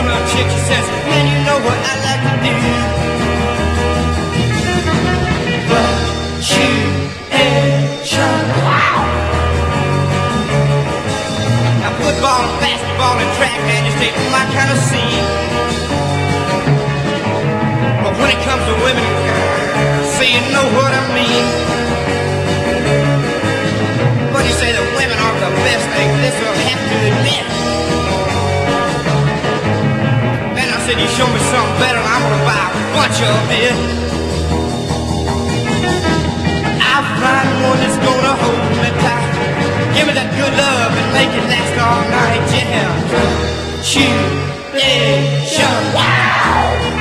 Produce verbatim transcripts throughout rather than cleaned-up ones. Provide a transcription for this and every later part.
little chick, she says, man, you know what I like to do. But shoot and shot. Wow. Now football and basketball and track, man, just ain't my kind of scene. But when it comes to women, say you know what I mean. But you say that women aren't the best thing, this will have to admit. Then I said, you show me something better and I'm gonna buy a bunch of it. I'll find one that's gonna hold me tight, give me that good love and make it last all night, yeah. Shoot, play, show, wow.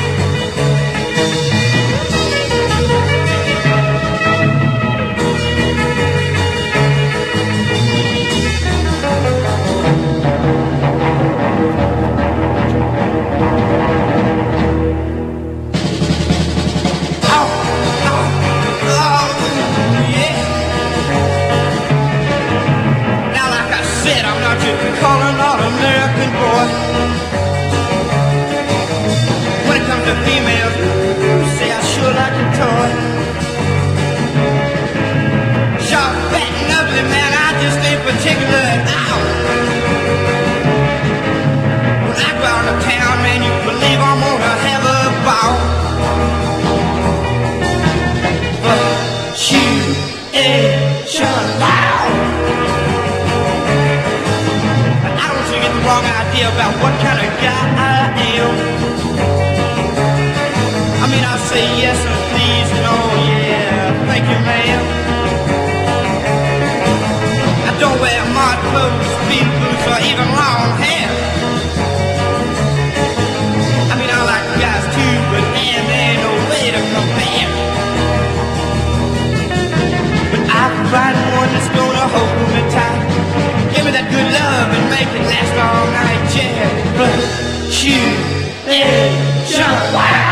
Calling all American boy. When it comes to females, say I sure like a toy. Sharp, fat, and ugly, man, I just ain't particular out. When I go out of town, man, you believe I'm gonna have a ball. But shoot and shut loud. Wrong idea about what kind of guy I am. I mean, I say yes and please and oh yeah, thank you, ma'am. I don't wear mod clothes, speed boots, or even long hair. I mean, I like guys too, but man, there ain't no way to compare. But I find one that's gonna hold me tight, give me that good love and make it last all night, yeah. But shoot, then jump, wow.